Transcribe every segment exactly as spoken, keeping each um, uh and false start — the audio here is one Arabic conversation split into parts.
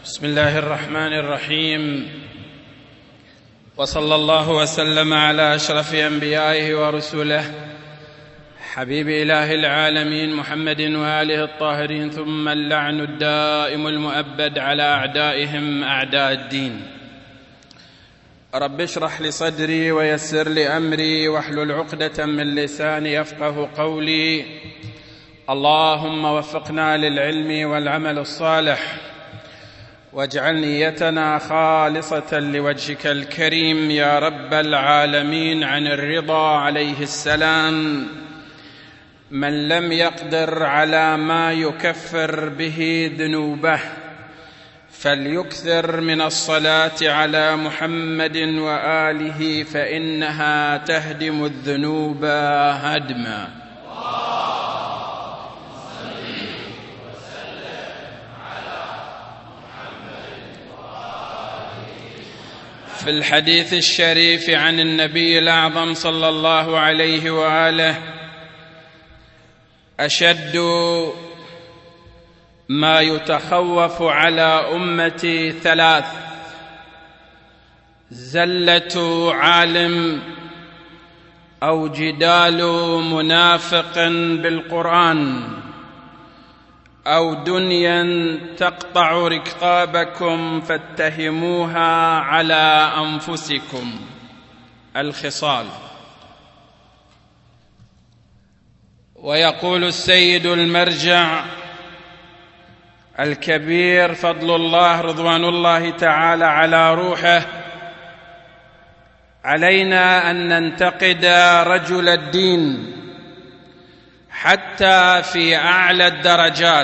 بسم الله الرحمن الرحيم، وصلى الله وسلم على أشرف أنبيائه ورسله حبيب إله العالمين محمد وآله الطاهرين، ثم اللعن الدائم المؤبد على أعدائهم أعداء الدين. رب اشرح لي صدري ويسر لي أمري واحلل عقدة من لساني يفقه قولي. اللهم وفقنا للعلم والعمل الصالح، واجعل نيتنا خالصة لوجهك الكريم يا رب العالمين. عن الرضا عليه السلام: من لم يقدر على ما يكفر به ذنوبه فليكثر من الصلاة على محمد وآله فإنها تهدم الذنوب هدما. في الحديث الشريف عن النبي الأعظم صلى الله عليه وآله: أشد ما يتخوف على أمتي ثلاث: زلة عالم، أو جدال منافق بالقرآن، أو دنيا تقطع ركابكم فاتهموها على أنفسكم. الخصال. ويقول السيد المرجع الكبير فضل الله رضوان الله تعالى على روحه: علينا أن ننتقد رجل الدين حتى في أعلى الدرجات،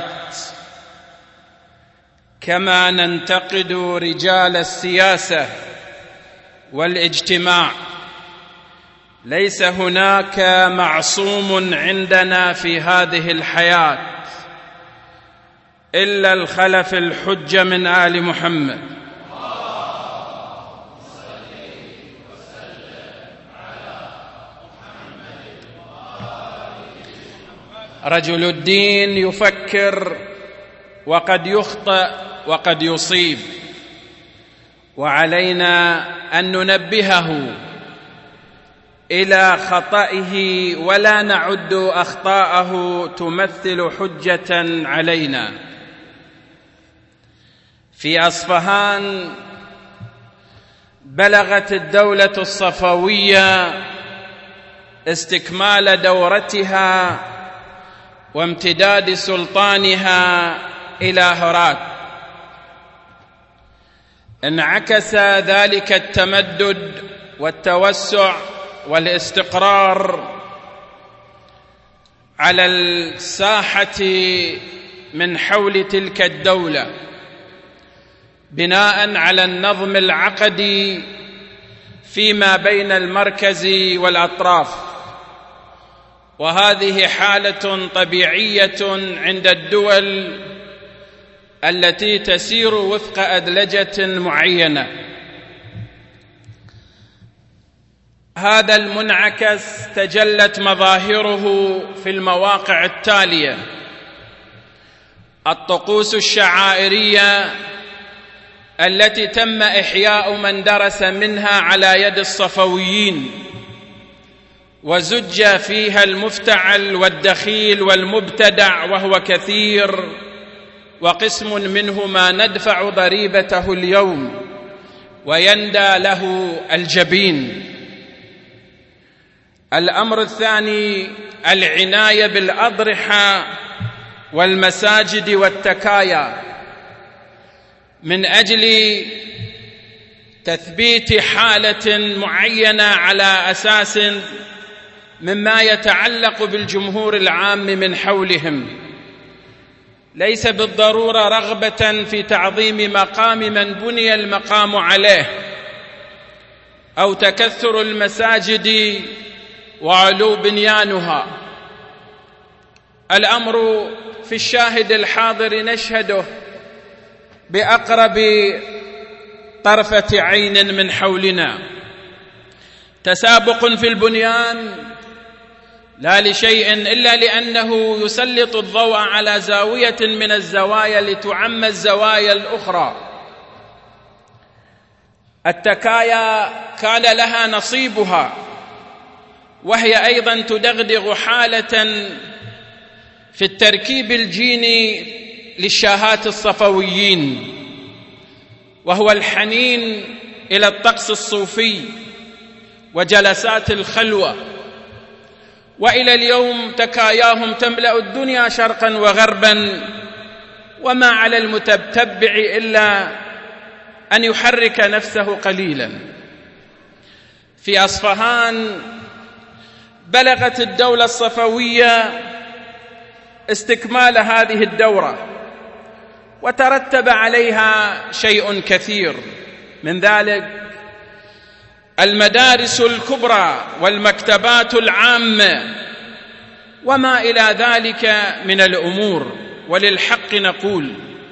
كما ننتقد رجال السياسة والاجتماع. ليس هناك معصوم عندنا في هذه الحياة إلا الخلف الحجة من آل محمد. رجل الدين يفكر وقد يخطئ وقد يصيب، وعلينا أن ننبهه إلى خطئه ولا نعد أخطاءه تمثل حجة علينا. في أصفهان بلغت الدولة الصفوية استكمال دورتها وامتداد سلطانها إلى هرات. انعكس ذلك التمدد والتوسع والاستقرار على الساحة من حول تلك الدولة، بناء على النظم العقدي فيما بين المركز والأطراف. وهذه حالة طبيعية عند الدول التي تسير وفق أدلجة معينة. هذا المنعكس تجلت مظاهره في المواقع التالية: الطقوس الشعائرية التي تم إحياء من درس منها على يد الصفويين، وزج فيها المفتعل والدخيل والمبتدع وهو كثير، وقسم منه ما ندفع ضريبته اليوم ويندى له الجبين. الأمر الثاني: العناية بالأضرحة والمساجد والتكايا من أجل تثبيت حالة معينة على أساس مما يتعلق بالجمهور العام من حولهم، ليس بالضرورة رغبة في تعظيم مقام من بني المقام عليه، أو تكثر المساجد وعلو بنيانها. الأمر في الشاهد الحاضر نشهده بأقرب طرفة عين من حولنا: تسابق في البنيان، لا لشيء إلا لأنه يسلط الضوء على زاوية من الزوايا لتعم الزوايا الأخرى، التكايا كان لها نصيبها، وهي أيضا تدغدغ حالة في التركيب الجيني للشاهات الصفويين، وهو الحنين إلى الطقس الصوفي وجلسات الخلوة. وإلى اليوم تكاياهم تملأ الدنيا شرقا وغربا، وما على المتتبع إلا أن يحرك نفسه قليلا. في أصفهان بلغت الدولة الصفوية استكمال هذه الدورة، وترتب عليها شيء كثير، من ذلك المدارس الكبرى والمكتبات العامة وما إلى ذلك من الأمور. وللحق نقول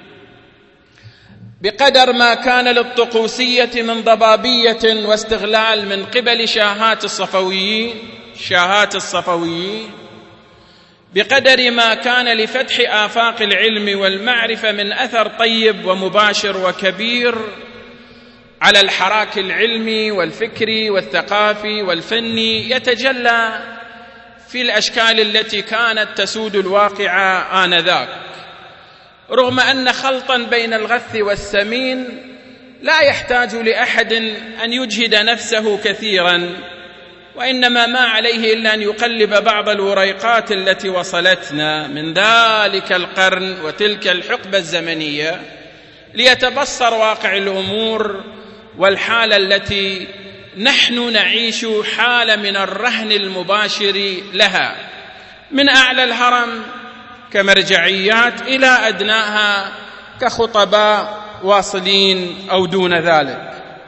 بقدر ما كان للطقوسية من ضبابية واستغلال من قبل شاهات الصفويين شاهات الصفويين بقدر ما كان لفتح آفاق العلم والمعرفة من أثر طيب ومباشر وكبير على الحراك العلمي والفكري والثقافي والفني، يتجلى في الأشكال التي كانت تسود الواقع آنذاك، رغم أن خلطا بين الغث والسمين لا يحتاج لأحد أن يجهد نفسه كثيرا، وإنما ما عليه إلا أن يقلب بعض الوريقات التي وصلتنا من ذلك القرن وتلك الحقبة الزمنية ليتبصر واقع الأمور والحالة التي نحن نعيش، حالة من الرهن المباشر لها من أعلى الهرم كمرجعيات إلى أدناها كخطباء واصلين أو دون ذلك.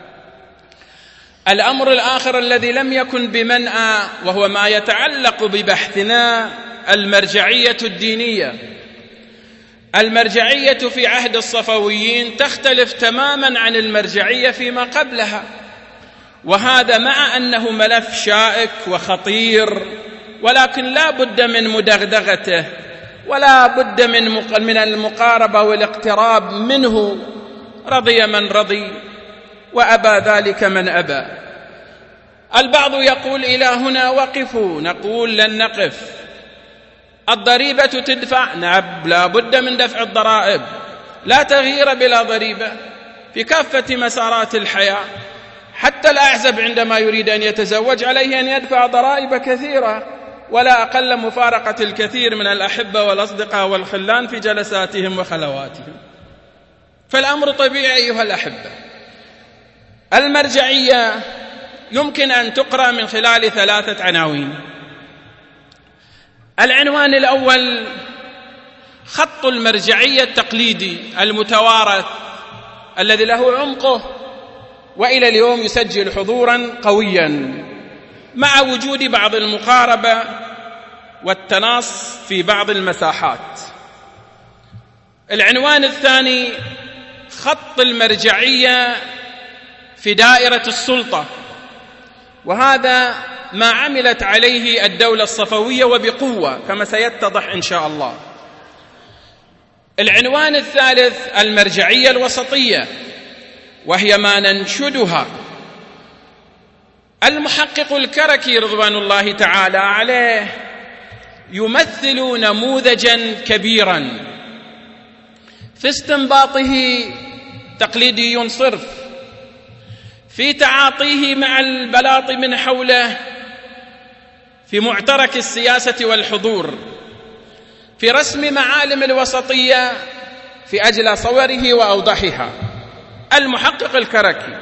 الأمر الآخر الذي لم يكن بمنأى وهو ما يتعلق ببحثنا المرجعية الدينية. المرجعية في عهد الصفويين تختلف تماما عن المرجعية فيما قبلها، وهذا مع أنه ملف شائك وخطير، ولكن لا بد من مدغدغته ولا بد من من المقاربة والاقتراب منه، رضي من رضي وأبى ذلك من أبى. البعض يقول إلى هنا وقفوا، نقول لن نقف. الضريبة تدفع، نعم لا بد من دفع الضرائب، لا تغيير بلا ضريبة في كافة مسارات الحياة. حتى الأعزب عندما يريد أن يتزوج عليه أن يدفع ضرائب كثيرة، ولا أقل مفارقة الكثير من الأحبة والأصدقاء والخلان في جلساتهم وخلواتهم. فالأمر طبيعي أيها الأحبة. المرجعية يمكن أن تقرأ من خلال ثلاثة عناوين. العنوان الأول خط المرجعية التقليدي المتوارث الذي له عمقه وإلى اليوم يسجل حضورا قويا مع وجود بعض المقاربة والتناص في بعض المساحات. العنوان الثاني خط المرجعية في دائرة السلطة، وهذا ما عملت عليه الدولة الصفوية وبقوة كما سيتضح إن شاء الله. العنوان الثالث المرجعية الوسطية، وهي ما ننشدها. المحقق الكركي رضوان الله تعالى عليه يمثل نموذجا كبيرا في استنباطه تقليدي صرف، في تعاطيه مع البلاط من حوله في معترك السياسة والحضور، في رسم معالم الوسطية في أجل صوره وأوضحها. المحقق الكركي،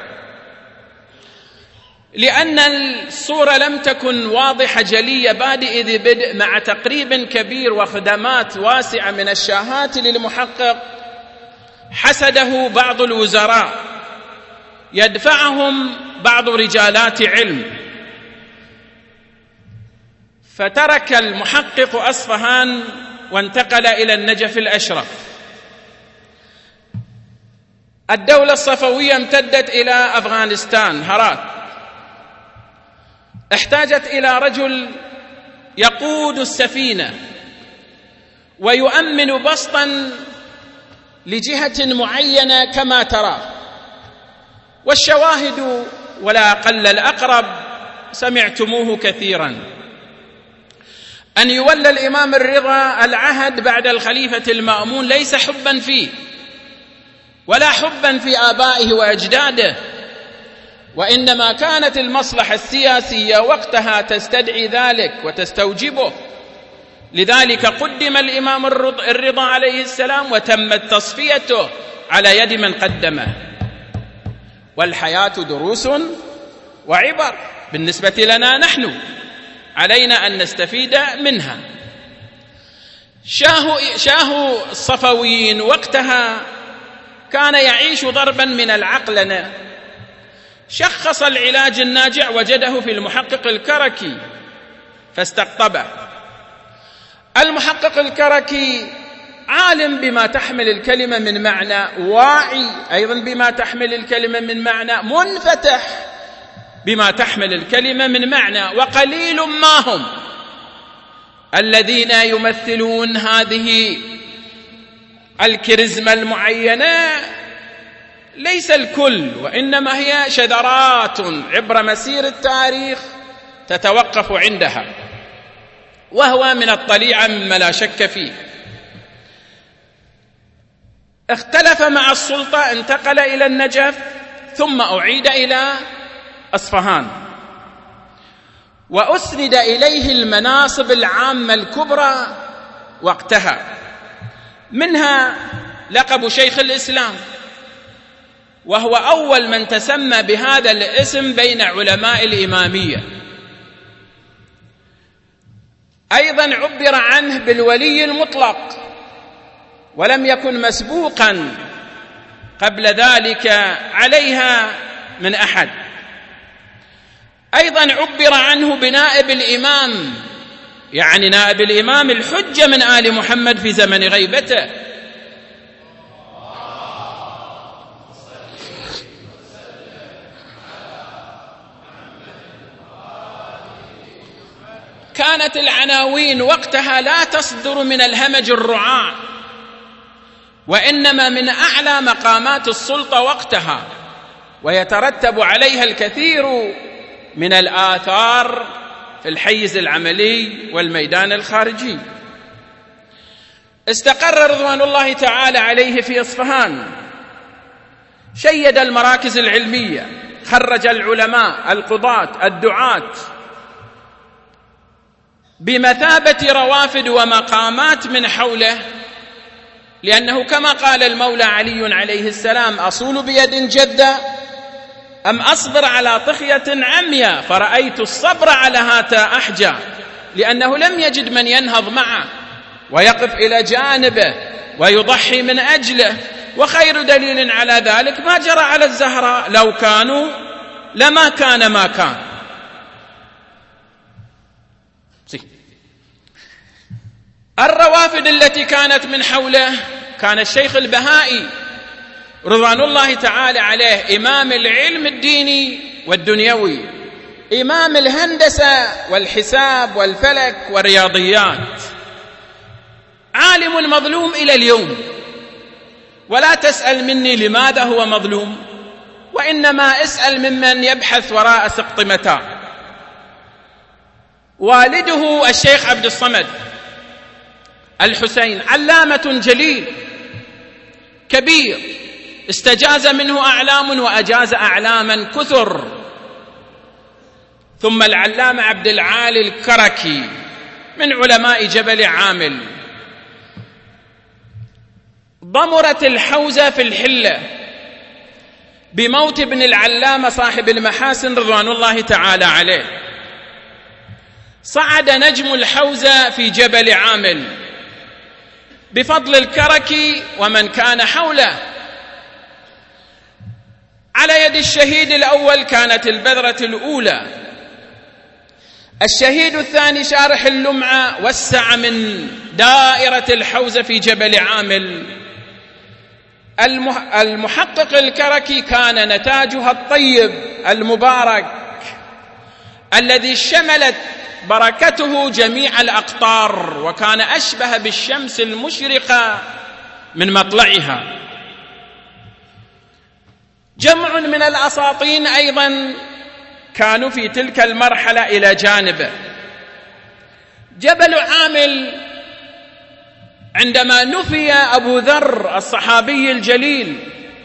لأن الصورة لم تكن واضحة جلية بادئ ذي بدء مع تقريب كبير وخدمات واسعة من الشاهات للمحقق، حسده بعض الوزراء يدفعهم بعض رجالات علم، فترك المحقق أصفهان وانتقل إلى النجف الأشرف. الدولة الصفوية امتدت إلى أفغانستان، هرات، احتاجت إلى رجل يقود السفينة ويؤمن بسطا لجهة معينة كما ترى. والشواهد ولا أقل الأقرب سمعتموه كثيرا، أن يولى الإمام الرضا العهد بعد الخليفة المأمون ليس حبا فيه ولا حبا في آبائه وأجداده، وإنما كانت المصلحة السياسية وقتها تستدعي ذلك وتستوجبه، لذلك قدم الإمام الرضا عليه السلام وتمت تصفيته على يد من قدمه. والحياة دروس وعبر بالنسبة لنا نحن، علينا أن نستفيد منها. شاه, شاه الصفويين وقتها كان يعيش ضربا من العقلنة، شخص العلاج الناجع وجده في المحقق الكركي فاستقطبه. المحقق الكركي عالم بما تحمل الكلمة من معنى، واعي أيضا بما تحمل الكلمة من معنى، منفتح بما تحمل الكلمة من معنى، وقليل ما هم الذين يمثلون هذه الكاريزما المعينة، ليس الكل، وإنما هي شذرات عبر مسير التاريخ تتوقف عندها، وهو من الطليعة مما لا شك فيه. اختلف مع السلطة، انتقل إلى النجف ثم أعيد إلى أصفهان، وأسند إليه المناصب العامة الكبرى وقتها، منها لقب شيخ الإسلام، وهو أول من تسمى بهذا الاسم بين علماء الإمامية. أيضا عبر عنه بالولي المطلق، ولم يكن مسبوقا قبل ذلك عليها من أحد. أيضا عبر عنه بنائب الإمام، يعني نائب الإمام الحجة من آل محمد في زمن غيبته. كانت العناوين وقتها لا تصدر من الهمج الرعاع، وإنما من أعلى مقامات السلطة وقتها، ويترتب عليها الكثير من الآثار في الحيز العملي والميدان الخارجي. استقر رضوان الله تعالى عليه في إصفهان، شيد المراكز العلمية، خرج العلماء، القضاة، الدعاة بمثابة روافد ومقامات من حوله، لأنه كما قال المولى علي عليه السلام: أصول بيد جدة أم أصبر على طخية عمياء فرأيت الصبر على هاتا أحجى، لأنه لم يجد من ينهض معه ويقف إلى جانبه ويضحي من أجله. وخير دليل على ذلك ما جرى على الزهراء، لو كانوا لما كان ما كان. الروافد التي كانت من حوله كان الشيخ البهائي رضوان الله تعالى عليه، إمام العلم الديني والدنيوي، إمام الهندسة والحساب والفلك والرياضيات، عالم مظلوم إلى اليوم، ولا تسأل مني لماذا هو مظلوم، وإنما اسأل ممن يبحث وراء سقط متاع. والده الشيخ عبد الصمد الحسين علامة جليل كبير، استجاز منه أعلام وأجاز أعلاما كثر. ثم العلامة عبد العالي الكركي من علماء جبل عامل. ضمرت الحوزة في الحلة بموت ابن العلامة صاحب المحاسن رضوان الله تعالى عليه. صعد نجم الحوزة في جبل عامل بفضل الكركي ومن كان حوله. على يد الشهيد الأول كانت البذرة الأولى. الشهيد الثاني شارح اللمعة وسع من دائرة الحوزة في جبل عامل. المحقق الكركي كان نتاجها الطيب المبارك الذي شملت بركته جميع الأقطار، وكان أشبه بالشمس المشرقة من مطلعها. جمع من الأساطين أيضا كانوا في تلك المرحلة إلى جانبه. جبل عامل عندما نفي أبو ذر الصحابي الجليل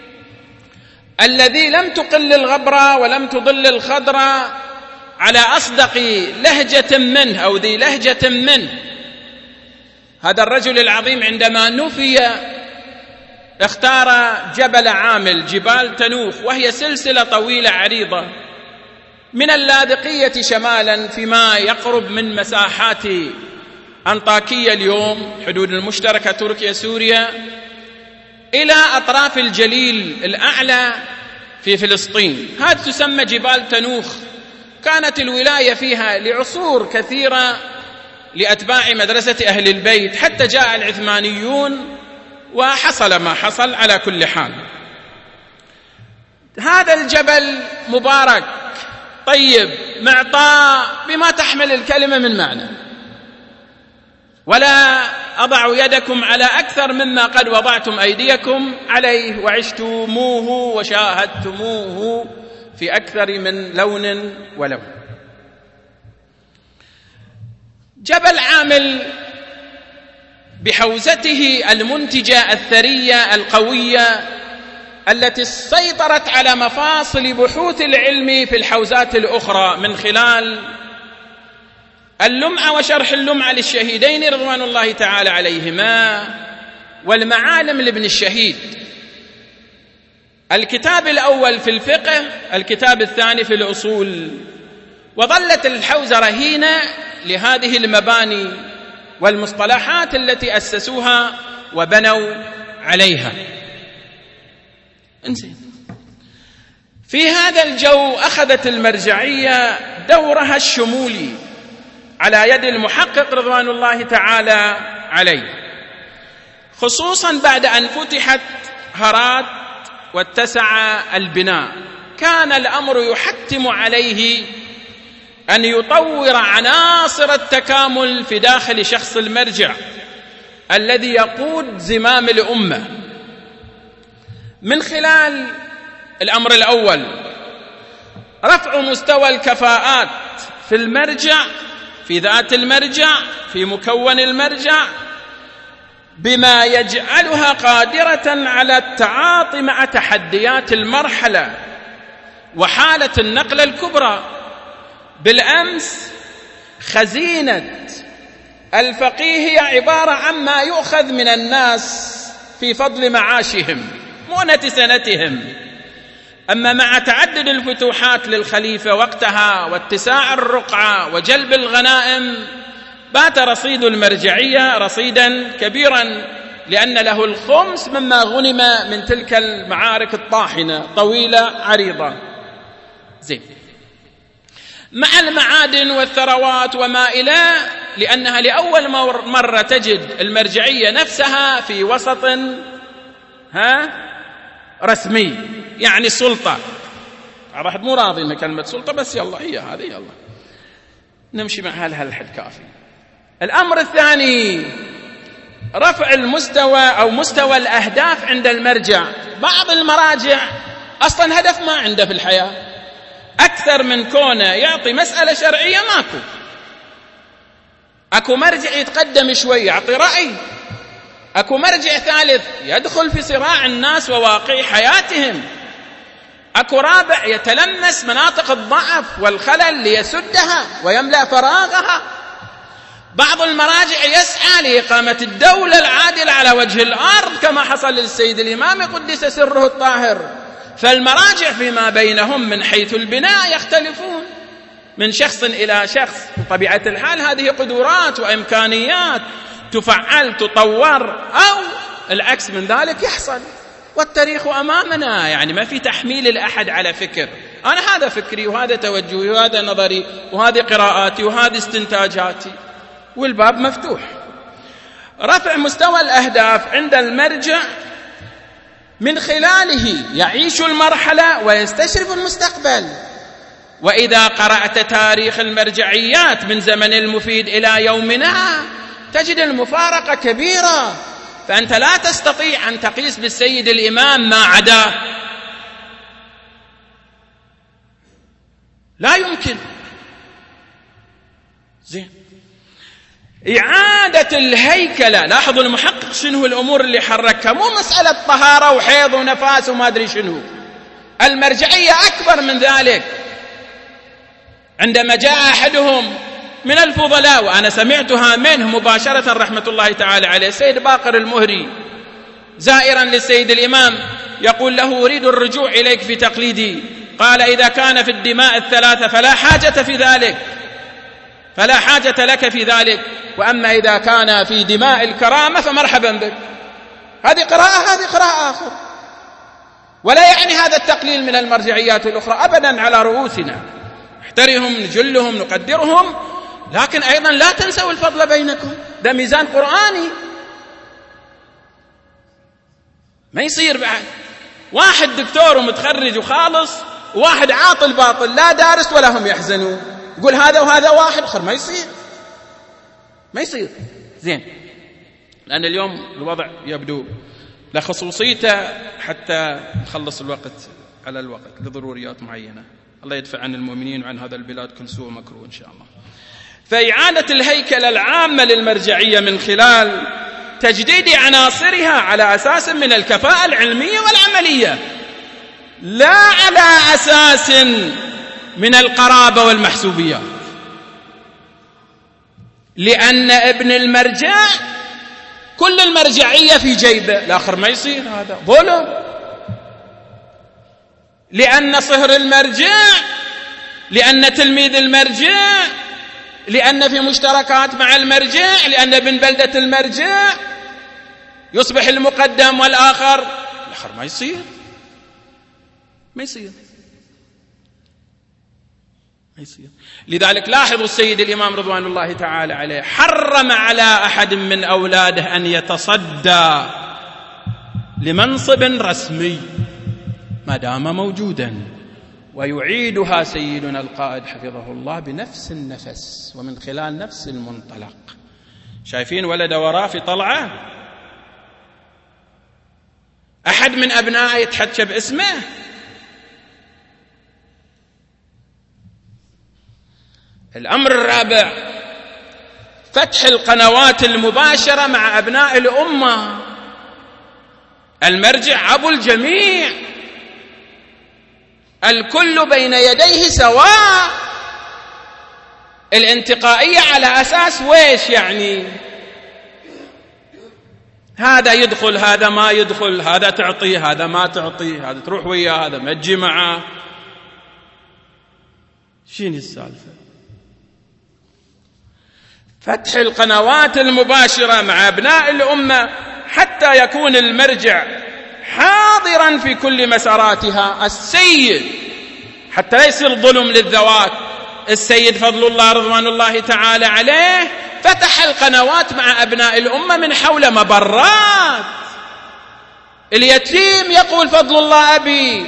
الذي لم تقل الغبرة ولم تضل الخضرة على أصدق لهجة منه أو ذي لهجة منه، هذا الرجل العظيم عندما نفي اختار جبل عامل، جبال تنوخ، وهي سلسلة طويلة عريضة من اللاذقية شمالا فيما يقرب من مساحات أنطاكية اليوم، حدود المشتركة تركيا سوريا، إلى أطراف الجليل الأعلى في فلسطين. هذه تسمى جبال تنوخ. كانت الولاية فيها لعصور كثيرة لأتباع مدرسة أهل البيت، حتى جاء العثمانيون وحصل ما حصل. على كل حال هذا الجبل مبارك طيب معطاء بما تحمل الكلمة من معنى، ولا أضع يدكم على أكثر مما قد وضعتم أيديكم عليه وعشتموه وشاهدتموه في أكثر من لون ولون. جبل عامل بحوزته المنتجة الثرية القوية التي سيطرت على مفاصل بحوث العلم في الحوزات الأخرى من خلال اللمعة وشرح اللمعة للشهيدين رضوان الله تعالى عليهما، والمعالم لابن الشهيد، الكتاب الأول في الفقه، الكتاب الثاني في الأصول. وظلت الحوزة رهينة لهذه المباني والمصطلحات التي أسسوها وبنوا عليها. انزين، في هذا الجو أخذت المرجعية دورها الشمولي على يد المحقق رضوان الله تعالى عليه، خصوصا بعد أن فتحت هرات واتسع البناء. كان الأمر يحتم عليه أن يطور عناصر التكامل في داخل شخص المرجع الذي يقود زمام الأمة، من خلال الأمر الأول رفع مستوى الكفاءات في المرجع، في ذات المرجع، في مكون المرجع، بما يجعلها قادرة على التعاطي مع تحديات المرحلة وحالة النقلة الكبرى. بالأمس خزينة الفقيه هي عبارة عما يؤخذ من الناس في فضل معاشهم مؤنة سنتهم، أما مع تعدد الفتوحات للخليفة وقتها واتساع الرقعة وجلب الغنائم بات رصيد المرجعية رصيدا كبيرا، لأن له الخمس مما غنم من تلك المعارك الطاحنة طويلة عريضة. زين، مع المعادن والثروات وما إلى، لأنها لأول مرة تجد المرجعية نفسها في وسط ها رسمي، يعني سلطة. واحد مو راضي من كلمة سلطة، بس يلا هي هذه، يلا نمشي مع هالحد كافي. الأمر الثاني رفع المستوى أو مستوى الأهداف عند المرجع. بعض المراجع أصلا هدف ما عنده في الحياة أكثر من كونه يعطي مسألة شرعية. ماكو أكو مرجع يتقدم شوي يعطي رأي، أكو مرجع ثالث يدخل في صراع الناس وواقع حياتهم، أكو رابع يتلمس مناطق الضعف والخلل ليسدها ويملأ فراغها. بعض المراجع يسعى لإقامة الدولة العادلة على وجه الأرض كما حصل للسيد الإمام قدس سره الطاهر. فالمراجع فيما بينهم من حيث البناء يختلفون من شخص إلى شخص. بطبيعة الحال هذه قدرات وإمكانيات تفعل تطور، أو العكس من ذلك يحصل، والتاريخ أمامنا، يعني ما في تحميل الأحد على فكر. أنا هذا فكري وهذا توجهي وهذا نظري وهذه قراءاتي وهذه استنتاجاتي، والباب مفتوح. رفع مستوى الأهداف عند المرجع من خلاله يعيش المرحلة ويستشرف المستقبل. وإذا قرأت تاريخ المرجعيات من زمن المفيد إلى يومنا تجد المفارقة كبيرة، فأنت لا تستطيع أن تقيس بالسيد الإمام ما عداه. لا يمكن. زين، إعادة الهيكلة، لاحظوا المحقق شنو الأمور اللي حركها، مو مسألة طهارة وحيض ونفاس وما أدري شنو، المرجعية أكبر من ذلك. عندما جاء أحدهم من الفضلاء، وأنا سمعتها منه مباشرة رحمة الله تعالى عليه، السيد باقر المهري، زائرا للسيد الإمام، يقول له: أريد الرجوع إليك في تقليدي. قال: إذا كان في الدماء الثلاثة فلا حاجة في ذلك، فلا حاجة لك في ذلك، وأما إذا كان في دماء الكرامة فمرحبا بك. هذه قراءة، هذه قراءة آخر، ولا يعني هذا التقليل من المرجعيات الأخرى أبدا، على رؤوسنا، نحترمهم، نجلهم، نقدرهم، لكن أيضا لا تنسوا الفضل بينكم، ده ميزان قرآني. ما يصير بعد واحد دكتور ومتخرج وخالص، وواحد عاطل باطل لا دارس ولا هم يحزنون، يقول هذا وهذا واحد آخر. ما يصير، ما يصير. زين، لأن اليوم الوضع يبدو لخصوصيته، حتى نخلص الوقت على الوقت لضروريات معينة. الله يدفع عن المؤمنين وعن هذا البلاد كل سوء ومكروه إن شاء الله. فإعادة الهيكلة العامة للمرجعية من خلال تجديد عناصرها على أساس من الكفاءة العلمية والعملية، لا على أساس من القرابة والمحسوبيات، لأن ابن المرجع كل المرجعية في جيبه، الآخر ما يصير، هذا ظلم. لأن صهر المرجع، لأن تلميذ المرجع، لأن في مشتركات مع المرجع، لأن ابن بلدة المرجع يصبح المقدم والآخر، الآخر ما يصير، ما يصير، ما يصير. لذلك لاحظوا السيد الإمام رضوان الله تعالى عليه حرم على أحد من أولاده أن يتصدى لمنصب رسمي ما دام موجودا، ويعيدها سيدنا القائد حفظه الله بنفس النفس ومن خلال نفس المنطلق. شايفين ولد وراه في طلعة أحد من أبنائه يتحكى باسمه. الأمر الرابع: فتح القنوات المباشرة مع أبناء الأمة. المرجع أبو الجميع، الكل بين يديه سواء. الانتقائية على أساس ويش يعني؟ هذا يدخل، هذا ما يدخل، هذا تعطيه، هذا ما تعطيه، هذا تروح وياه، هذا ما تجي معه. شين السالفة؟ فتح القنوات المباشرة مع أبناء الأمة حتى يكون المرجع حاضرا في كل مساراتها. السيد، حتى لا يصير ظلم للذوات، السيد فضل الله رضوان الله تعالى عليه فتح القنوات مع أبناء الأمة من حول مبرات. اليتيم يقول فضل الله أبي،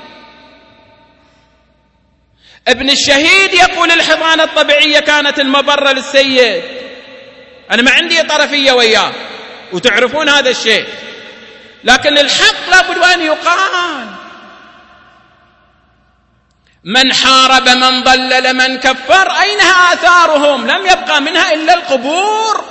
ابن الشهيد يقول الحضانة الطبيعية كانت المبرة للسيد. أنا ما عندي طرفية وياه وتعرفون هذا الشيء، لكن الحق لابد أن يقال. من حارب، من ضلل، من كفر، أينها آثارهم؟ لم يبقى منها إلا القبور.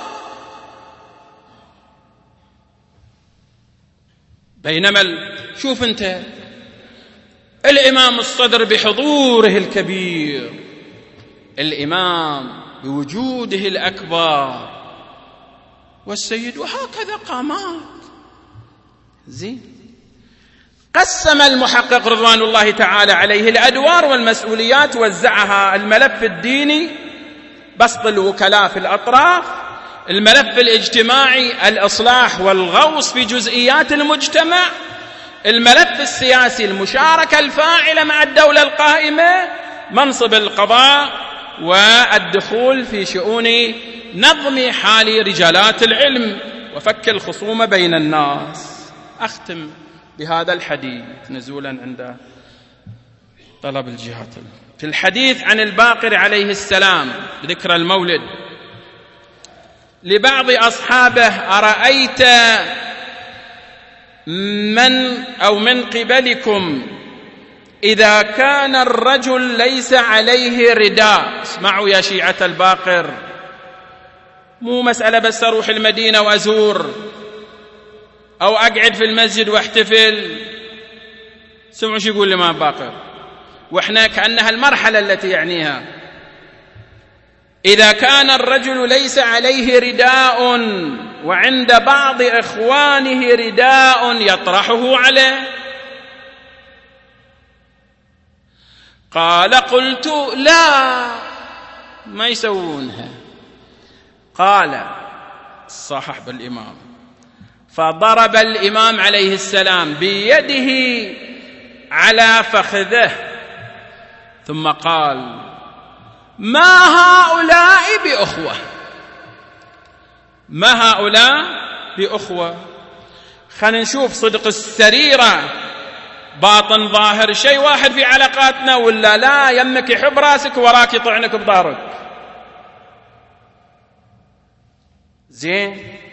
بينما شوف أنت الإمام الصدر بحضوره الكبير، الإمام بوجوده الأكبر، والسيد، وهكذا قامات. زين، قسم المحقق رضوان الله تعالى عليه الأدوار والمسؤوليات، وزعها: الملف الديني بسط الوكلاء في الأطراف، الملف الاجتماعي الإصلاح والغوص في جزئيات المجتمع، الملف السياسي المشاركة الفاعلة مع الدولة القائمة، منصب القضاء، والدخول في شؤون نظم حال رجالات العلم وفك الخصومة بين الناس. أختم بهذا الحديث نزولا عند طلب الجهات. في الحديث عن الباقر عليه السلام ذكر المولد، لبعض أصحابه: أرأيت من أو من قبلكم إذا كان الرجل ليس عليه رداء. اسمعوا يا شيعة الباقر، مو مسألة بس أروح المدينة وأزور أو أقعد في المسجد واحتفل. سمعوا شو يقول الإمام باقر، وإحنا كأنها المرحلة التي يعنيها. إذا كان الرجل ليس عليه رداء وعند بعض إخوانه رداء يطرحه عليه. قال قلت لا، ما يسوونها. قال صحح بالإمام، فضرب الإمام عليه السلام بيده على فخذه ثم قال ما هؤلاء بأخوة، ما هؤلاء بأخوة. خلينا نشوف صدق السريرة باطن ظاهر شيء واحد في علاقاتنا، ولا لا يمك يحب راسك وراك يطعنك بظهرك. زين،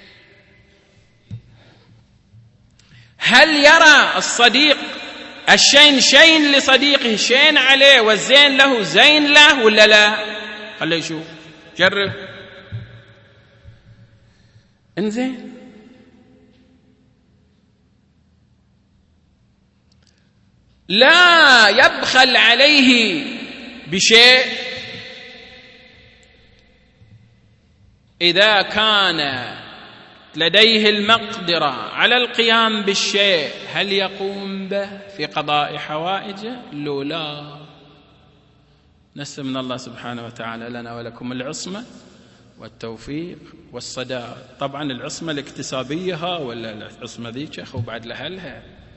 هل يرى الصديق الشين شين لصديقه شين عليه والزين له زين له ولا لا؟ خليه يشوف، جرب. انزين، لا يبخل عليه بشيء إذا كان لديه المقدرة على القيام بالشيء. هل يقوم به في قضاء حوائجه؟ لو لا. نسأل من الله سبحانه وتعالى لنا ولكم العصمة والتوفيق والصداد. طبعا العصمة الاكتسابية ولا العصمة ذيك أخو بعد لهلها.